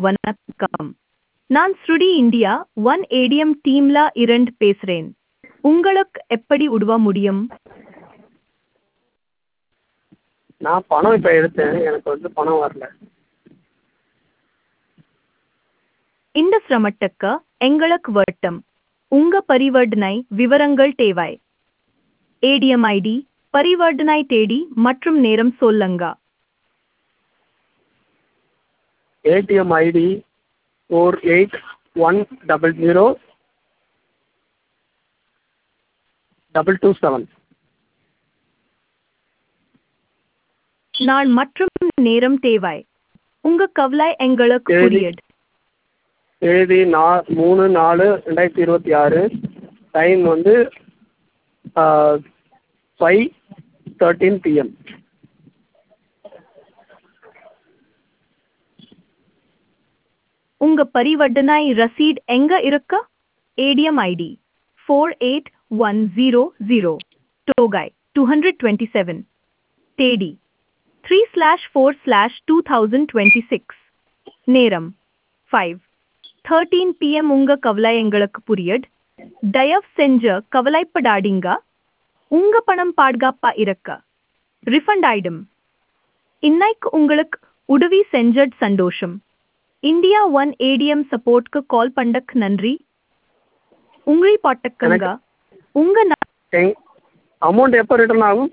வணக்கம். நான் ஸ்ருடி India one ATM டீம்ல இருந்து பேசுறேன். உங்களுக்கு எப்படி உதவ முடியும்? நான் பணம் இப்போ எடுத்தேன், எனக்கு வந்து பணம் வரல. இந்த சிரமத்துக்கு எங்களுக்கு வருத்தம். உங்க பரிவர்த்தனை விவரங்கள் தேவை. ஏடிஎம் ஐடி, பரிவர்த்தனை தேதி மற்றும் நேரம் சொல்லுங்க. ATM ID 48100227. நாள் மற்றும் நேரம் தேவை. உங்க கவலை எங்களுக்கு தேதி புரியுது. தேதி 3/4/2026. டைம் வந்து 5:13 PM. உங்க பரிவர்த்தனை ரசீட் எங்க இருக்கு? ஏடிஎம் ஐடி 48100, தொகை 227, தேதி 3/4/2026, நேரம் 5:13 PM. உங்க கவலை எங்களுக்கு புரியுது. தயவு செஞ்சு கவலைப்படாதீங்க. உங்க பணம் பாதுகாப்பா இருக்க ரிஃபண்ட் ஆயிடும். இன்னைக்கு உங்களுக்கு உதவி செஞ்சது சந்தோஷம். இந்தியா ஒன் ஏடிஎம் சப்போர்ட்க்கு கால் பண்ணக்கு நன்றி. உங்களை பாட்டுக்கங்க. உங்க அமௌண்ட் எப்போ ரிட்டர்ன் ஆகும்?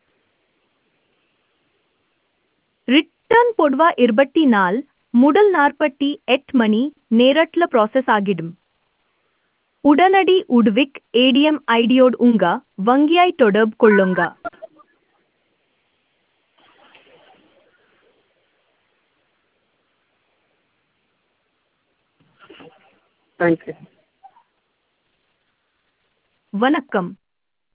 ரிட்டர்ன் பொதுவா 24 முதல் 48 மணி நேரத்துல ப்ராசஸ் ஆகிடும். உடனடி உதவிக்கு ஏடிஎம் ஐடியோடு உங்க வங்கியை தொடர்பு கொள்ளுங்க. தேங்க்யூ. வணக்கம்.